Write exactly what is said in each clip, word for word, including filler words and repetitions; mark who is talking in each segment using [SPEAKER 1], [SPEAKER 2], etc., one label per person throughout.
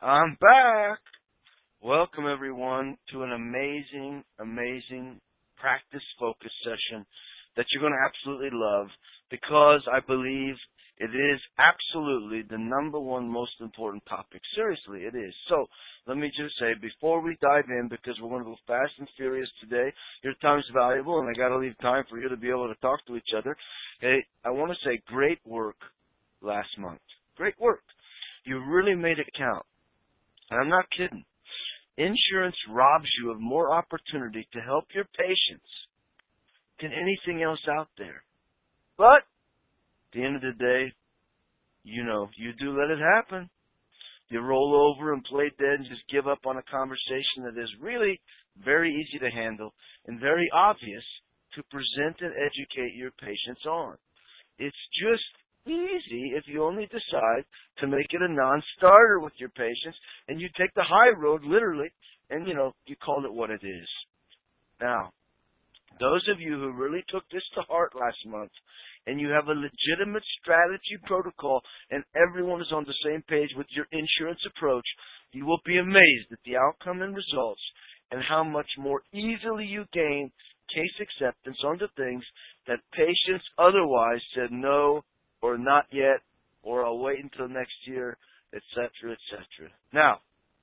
[SPEAKER 1] I'm back. Welcome, everyone, to an amazing, amazing practice focus session that you're going to absolutely love because I believe it is absolutely the number one most important topic. Seriously, it is. So let me just say, before we dive in, because we're going to go fast and furious today, your time is valuable, and I got to leave time for you to be able to talk to each other. Hey, I want to say great work last month. Great work. You really made it count. And I'm not kidding. Insurance robs you of more opportunity to help your patients than anything else out there. But at the end of the day, you know, you do let it happen. You roll over and play dead and just give up on a conversation that is really very easy to handle and very obvious to present and educate your patients on. It's just easy if you only decide to make it a non-starter with your patients and you take the high road literally and, you know, you call it what it is. Now, those of you who really took this to heart last month and you have a legitimate strategy protocol and everyone is on the same page with your insurance approach, you will be amazed at the outcome and results and how much more easily you gain case acceptance onto things that patients otherwise said no or not yet, or I'll wait until next year, et cetera, et cetera. Now,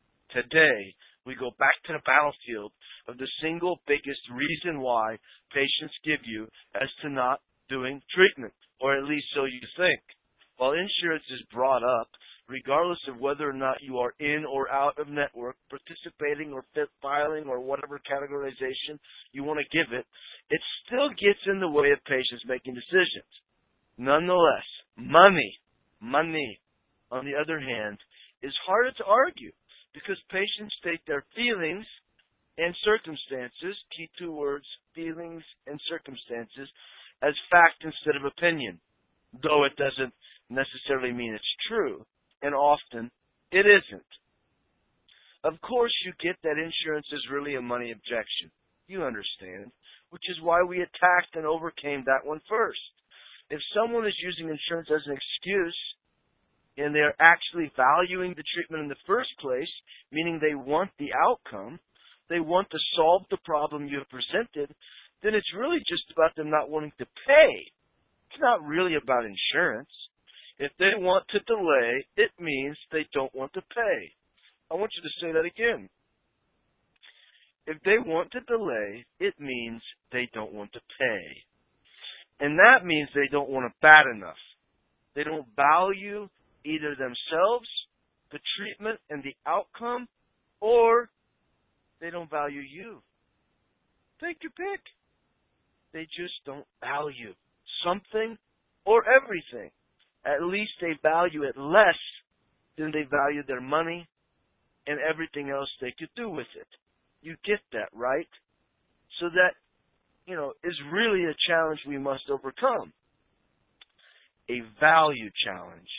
[SPEAKER 1] today, we go back to the battlefield of the single biggest reason why patients give you as to not doing treatment, or at least so you think. While insurance is brought up, regardless of whether or not you are in or out of network, participating or fit filing or whatever categorization you want to give it, it still gets in the way of patients making decisions. Nonetheless, money, money, on the other hand, is harder to argue because patients state their feelings and circumstances, key two words, feelings and circumstances, as fact instead of opinion, though it doesn't necessarily mean it's true, and often it isn't. Of course, you get that insurance is really a money objection. You understand, which is why we attacked and overcame that one first. If someone is using insurance as an excuse and they're actually valuing the treatment in the first place, meaning they want the outcome, they want to solve the problem you have presented, then it's really just about them not wanting to pay. It's not really about insurance. If they want to delay, it means they don't want to pay. I want you to say that again. If they want to delay, it means they don't want to pay. And that means they don't want it bad enough. They don't value either themselves, the treatment, and the outcome, or they don't value you. Take your pick. They just don't value something or everything. At least they value it less than they value their money and everything else they could do with it. You get that, right? So that, you know, is really a challenge we must overcome. A value challenge.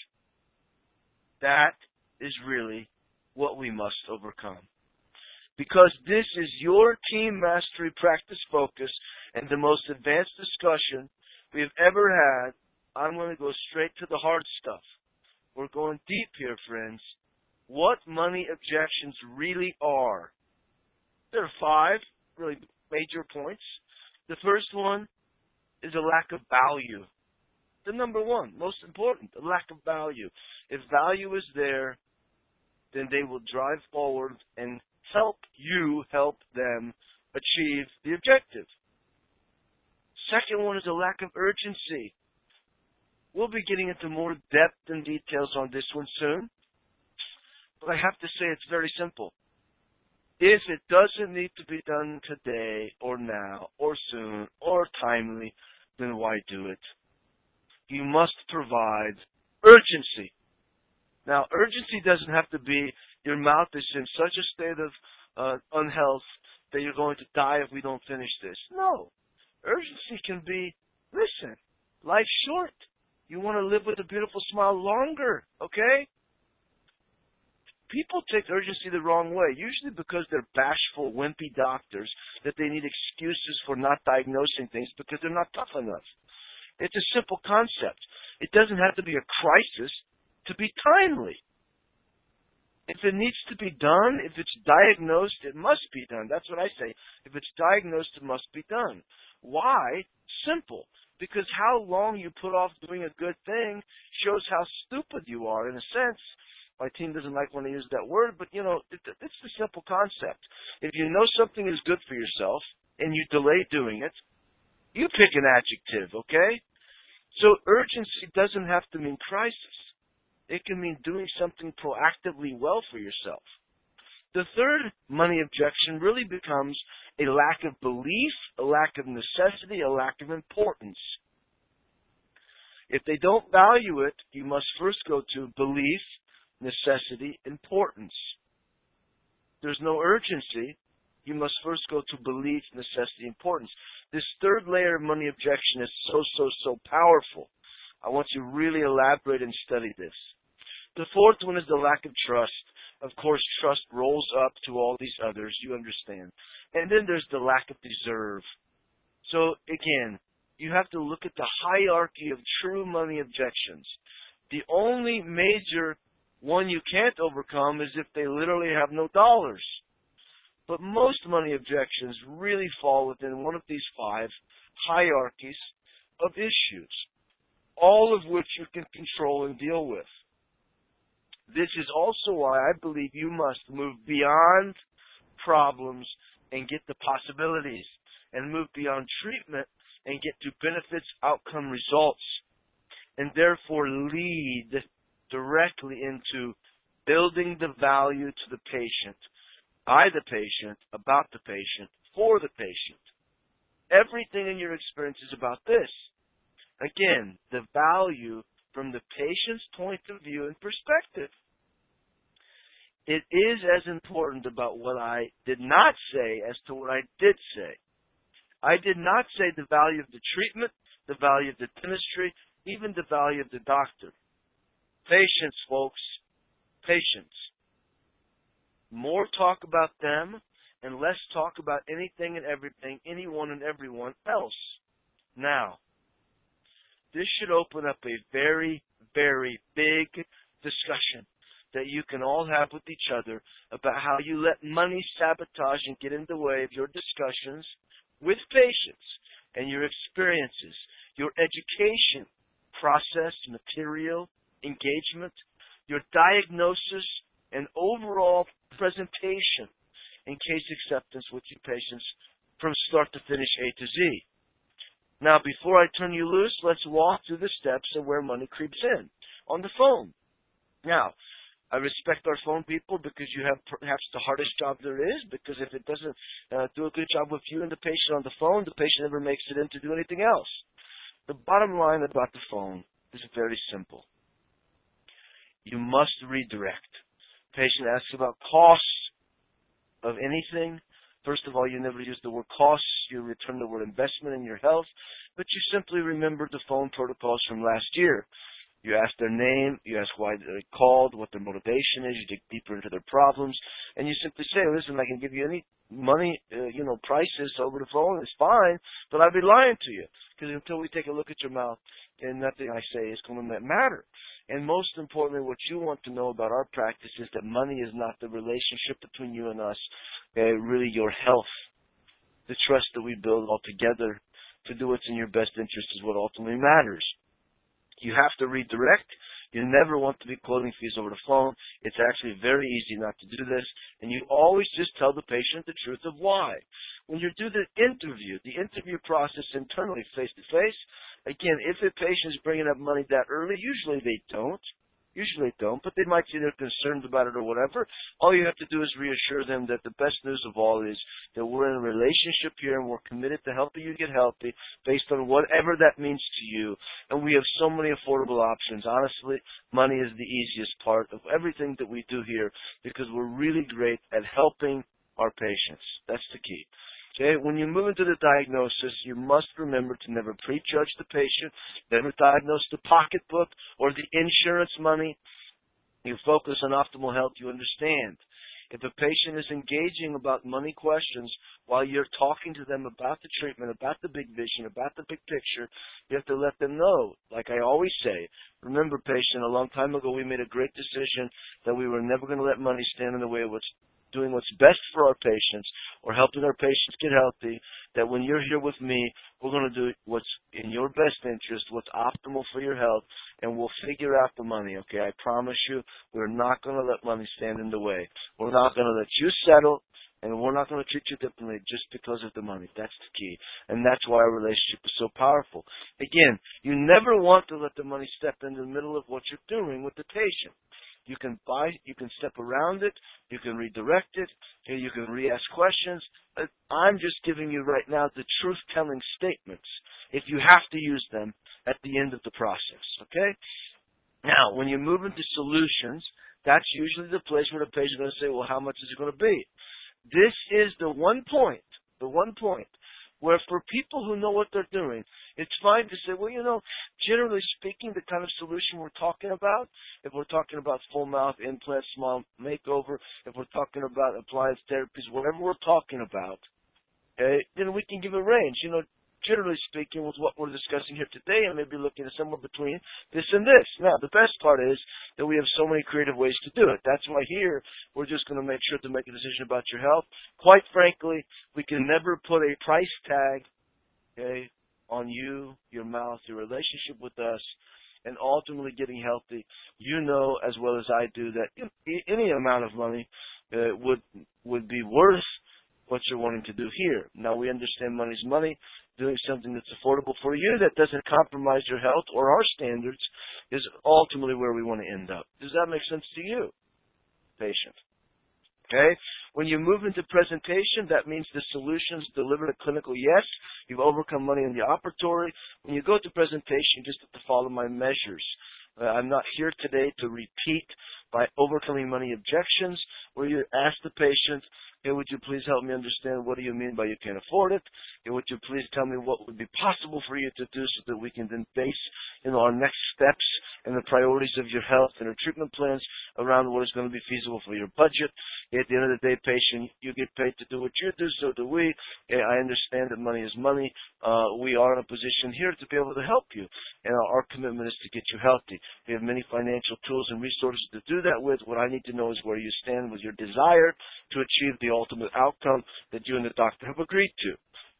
[SPEAKER 1] That is really what we must overcome. Because this is your team mastery practice focus and the most advanced discussion we've ever had, I'm going to go straight to the hard stuff. We're going deep here, friends. What money objections really are. There are five really major points. The first one is a lack of value. The number one, most important, a lack of value. If value is there, then they will drive forward and help you help them achieve the objective. Second one is a lack of urgency. We'll be getting into more depth and details on this one soon, but I have to say it's very simple. If it doesn't need to be done today or now or soon or timely, then why do it? You must provide urgency. Now, urgency doesn't have to be your mouth is in such a state of uh, unhealth that you're going to die if we don't finish this. No. Urgency can be, listen, life's short. You want to live with a beautiful smile longer, okay? People take urgency the wrong way, usually because they're bashful, wimpy doctors, that they need excuses for not diagnosing things because they're not tough enough. It's a simple concept. It doesn't have to be a crisis to be timely. If it needs to be done, if it's diagnosed, it must be done. That's what I say. If it's diagnosed, it must be done. Why? Simple. Because how long you put off doing a good thing shows how stupid you are, in a sense. My team doesn't like when I use that word, but, you know, it, it's the simple concept. If you know something is good for yourself and you delay doing it, you pick an adjective, okay? So urgency doesn't have to mean crisis. It can mean doing something proactively well for yourself. The third money objection really becomes a lack of belief, a lack of necessity, a lack of importance. If they don't value it, you must first go to belief, necessity, importance. There's no urgency. You must first go to belief, necessity, importance. This third layer of money objection is so, so, so powerful. I want you to really elaborate and study this. The fourth one is the lack of trust. Of course, trust rolls up to all these others, you understand. And then there's the lack of deserve. So, again, you have to look at the hierarchy of true money objections. The only major one you can't overcome is if they literally have no dollars. But most money objections really fall within one of these five hierarchies of issues, all of which you can control and deal with. This is also why I believe you must move beyond problems and get the possibilities, and move beyond treatment and get to benefits, outcome, results, and therefore lead directly into building the value to the patient, by the patient, about the patient, for the patient. Everything in your experience is about this. Again, the value from the patient's point of view and perspective. It is as important about what I did not say as to what I did say. I did not say the value of the treatment, the value of the dentistry, even the value of the doctor. Patients, folks, patients. More talk about them and less talk about anything and everything, anyone and everyone else. Now, this should open up a very, very big discussion that you can all have with each other about how you let money sabotage and get in the way of your discussions with patients and your experiences, your education, process, material, engagement, your diagnosis, and overall presentation and case acceptance with your patients from start to finish, A to Z. Now, before I turn you loose, let's walk through the steps of where money creeps in on the phone. Now, I respect our phone people because you have perhaps the hardest job there is, because if it doesn't uh, do a good job with you and the patient on the phone, the patient never makes it in to do anything else. The bottom line about the phone is very simple. You must redirect. Patient asks about costs of anything. First of all, you never use the word costs. You return the word investment in your health, but you simply remember the phone protocols from last year. You ask their name, you ask why they called, what their motivation is, you dig deeper into their problems, and you simply say, listen, I can give you any money, uh, you know, prices over the phone, it's fine, but I'd be lying to you, because until we take a look at your mouth, and nothing I say is going to matter. And most importantly, what you want to know about our practice is that money is not the relationship between you and us, uh, really your health. The trust that we build all together to do what's in your best interest is what ultimately matters. You have to redirect. You never want to be quoting fees over the phone. It's actually very easy not to do this. And you always just tell the patient the truth of why. When you do the interview, the interview process internally face-to-face, again, if a patient is bringing up money that early, usually they don't. Usually they don't, but they might say they're concerned about it or whatever. All you have to do is reassure them that the best news of all is that we're in a relationship here and we're committed to helping you get healthy based on whatever that means to you. And we have so many affordable options. Honestly, money is the easiest part of everything that we do here because we're really great at helping our patients. That's the key. Okay, when you move into the diagnosis, you must remember to never prejudge the patient, never diagnose the pocketbook or the insurance money. You focus on optimal health, you understand. If a patient is engaging about money questions while you're talking to them about the treatment, about the big vision, about the big picture, you have to let them know. Like I always say, remember, patient, a long time ago we made a great decision that we were never going to let money stand in the way of what's doing what's best for our patients or helping our patients get healthy, that when you're here with me, we're going to do what's in your best interest, what's optimal for your health, and we'll figure out the money, okay? I promise you, we're not going to let money stand in the way. We're not going to let you settle, and we're not going to treat you differently just because of the money. That's the key, and that's why our relationship is so powerful. Again, you never want to let the money step into the middle of what you're doing with the patient. You can buy, you can step around it, you can redirect it, you can re-ask questions. I'm just giving you right now the truth-telling statements, if you have to use them at the end of the process, okay? Now, when you move into solutions, that's usually the place where the patient is going to say, well, how much is it going to be? This is the one point, the one point, where for people who know what they're doing, it's fine to say, well, you know, generally speaking, the kind of solution we're talking about, if we're talking about full mouth implants, small makeover, if we're talking about appliance therapies, whatever we're talking about, okay, then we can give a range. You know, generally speaking, with what we're discussing here today, I may be looking at somewhere between this and this. Now, the best part is that we have so many creative ways to do it. That's why here we're just going to make sure to make a decision about your health. Quite frankly, we can never put a price tag, okay, on you, your mouth, your relationship with us, and ultimately getting healthy. You know as well as I do that any amount of money uh, would would be worth what you're wanting to do here. Now, we understand money's money. Doing something that's affordable for you that doesn't compromise your health or our standards is ultimately where we want to end up. Does that make sense to you, patient? Okay? When you move into presentation, that means the solutions delivered a clinical yes. You've overcome money in the operatory. When you go to presentation, you just have to follow my measures. Uh, I'm not here today to repeat by overcoming money objections, where you ask the patient, hey, would you please help me understand what do you mean by you can't afford it? Hey, would you please tell me what would be possible for you to do so that we can then base, you know, our next steps and the priorities of your health and your treatment plans around what is going to be feasible for your budget. At the end of the day, patient, you get paid to do what you do, so do we. Hey, I understand that money is money. Uh, we are in a position here to be able to help you, and our commitment is to get you healthy. We have many financial tools and resources to do that with. What I need to know is where you stand with your desire to achieve the ultimate outcome that you and the doctor have agreed to.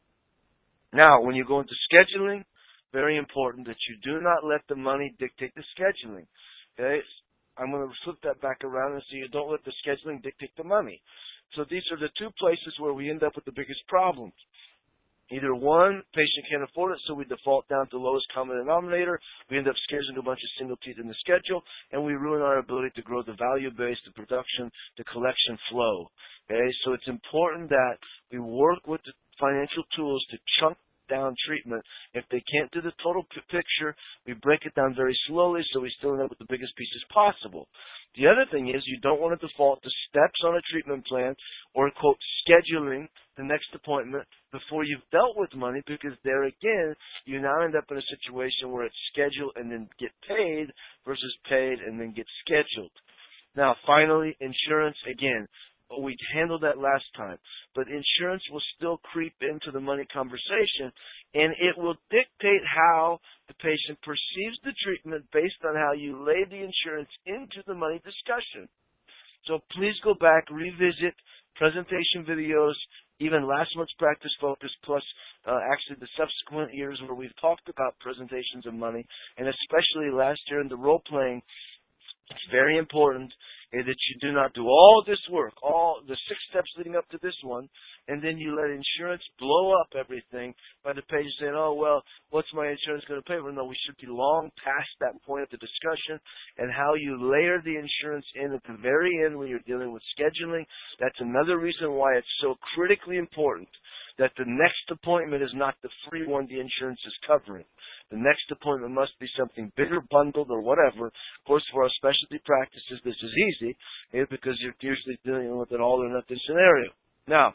[SPEAKER 1] Now, when you go into scheduling, very important that you do not let the money dictate the scheduling. Okay? I'm going to flip that back around and say you don't let the scheduling dictate the money. So these are the two places where we end up with the biggest problems. Either one, patient can't afford it, so we default down to lowest common denominator. We end up scheduling a bunch of single teeth in the schedule, and we ruin our ability to grow the value base, the production, the collection flow. Okay, so it's important that we work with the financial tools to chunk down treatment. If they can't do the total p- picture, we break it down very slowly so we still end up with the biggest pieces possible. The other thing is you don't want to default to steps on a treatment plan or, quote, scheduling the next appointment before you've dealt with money, because there again, you now end up in a situation where it's scheduled and then get paid versus paid and then get scheduled. Now, finally, insurance, again, we handled that last time, but insurance will still creep into the money conversation, and it will dictate how the patient perceives the treatment based on how you lay the insurance into the money discussion. So please go back, revisit presentation videos, even last month's practice focus, plus uh, actually the subsequent years where we've talked about presentations of money, and especially last year in the role-playing. It's very important that you do not do all this work, all the six steps leading up to this one, and then you let insurance blow up everything by the patient saying, oh, well, what's my insurance going to pay for? No, we should be long past that point of the discussion, and how you layer the insurance in at the very end when you're dealing with scheduling. That's another reason why it's so critically important that the next appointment is not the free one the insurance is covering. The next appointment must be something bigger, bundled, or whatever. Of course, for our specialty practices, this is easy eh, because you're usually dealing with an all-or-nothing scenario. Now,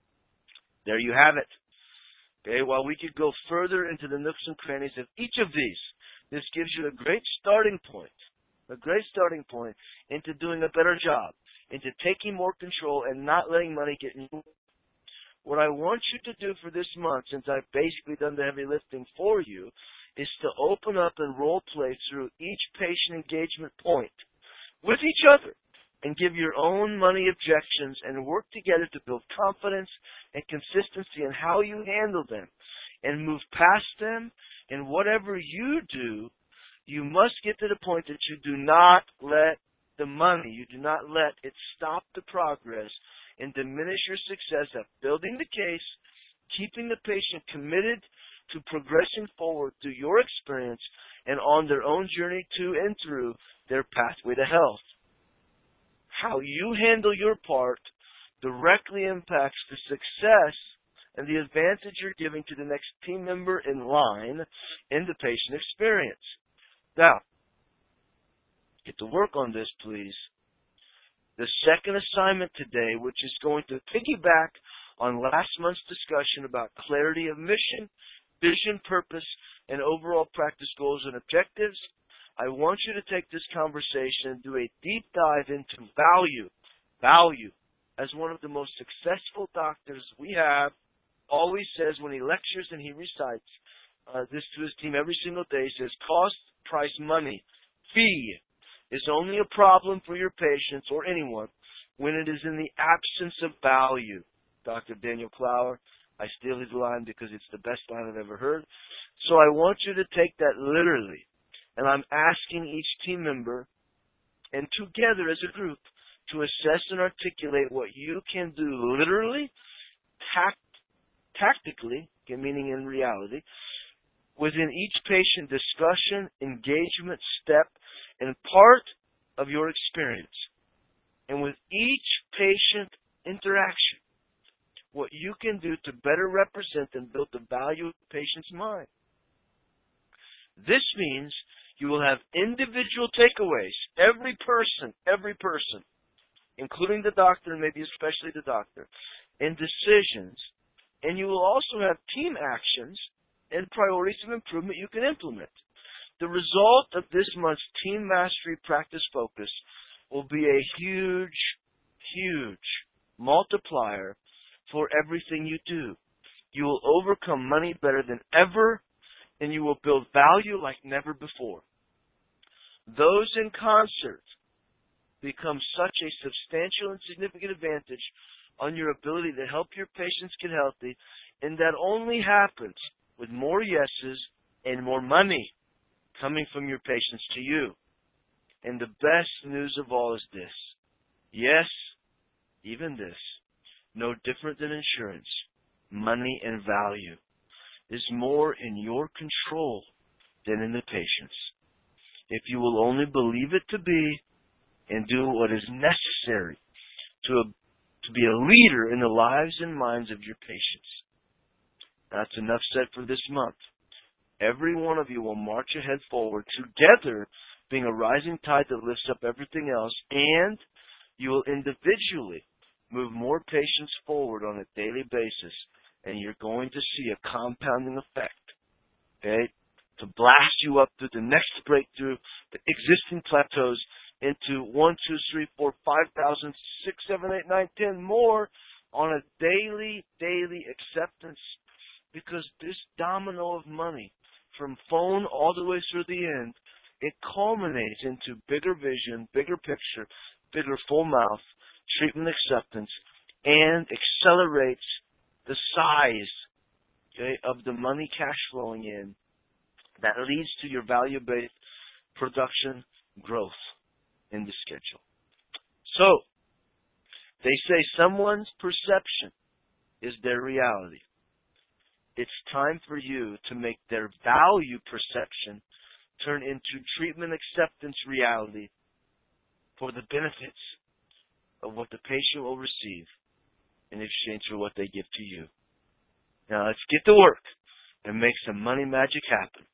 [SPEAKER 1] there you have it. Okay, while we could go further into the nooks and crannies of each of these, this gives you a great starting point, a great starting point into doing a better job. into taking more control and not letting money get in. What I want you to do for this month, since I've basically done the heavy lifting for you, is to open up and role play through each patient engagement point with each other and give your own money objections and work together to build confidence and consistency in how you handle them and move past them. And whatever you do, you must get to the point that you do not let the money, you do not let it stop the progress and diminish your success at building the case, keeping the patient committed to progressing forward through your experience and on their own journey to and through their pathway to health. How you handle your part directly impacts the success and the advantage you're giving to the next team member in line in the patient experience. Now, get to work on this, please. The second assignment today, which is going to piggyback on last month's discussion about clarity of mission, vision, purpose, and overall practice goals and objectives, I want you to take this conversation and do a deep dive into value. Value. As one of the most successful doctors we have always says when he lectures and he recites uh, this to his team every single day, he says, cost, price, money, fee is only a problem for your patients or anyone when it is in the absence of value. Doctor Daniel Clower, I steal his line because it's the best line I've ever heard. So I want you to take that literally. And I'm asking each team member and together as a group to assess and articulate what you can do literally, tact, tactically, meaning in reality, within each patient discussion, engagement, step, and part of your experience. And with each patient interaction, what you can do to better represent and build the value of the patient's mind. This means you will have individual takeaways, every person, every person, including the doctor and maybe especially the doctor, and decisions. And you will also have team actions and priorities of improvement you can implement. The result of this month's Team Mastery Practice Focus will be a huge, huge multiplier for everything you do. You will overcome money better than ever, and you will build value like never before. Those in concert become such a substantial and significant advantage on your ability to help your patients get healthy, and that only happens with more yeses and more money coming from your patients to you. And the best news of all is this. Yes, even this, no different than insurance, money and value is more in your control than in the patient's. If you will only believe it to be and do what is necessary to, a, to be a leader in the lives and minds of your patients. That's enough said for this month. Every one of you will march ahead forward together, being a rising tide that lifts up everything else, and you will individually move more patients forward on a daily basis, and you're going to see a compounding effect, okay, to blast you up through the next breakthrough, the existing plateaus, into one, two, three, four, five thousand, six, seven, eight, nine, ten more on a daily, daily acceptance, because this domino of money, from phone all the way through the end, it culminates into bigger vision, bigger picture, bigger full mouth, treatment acceptance, and accelerates the size, okay, of the money cash flowing in that leads to your value-based production growth in the schedule. So, they say someone's perception is their reality. It's time for you to make their value perception turn into treatment acceptance reality for the benefits of what the patient will receive in exchange for what they give to you. Now let's get to work and make some money magic happen.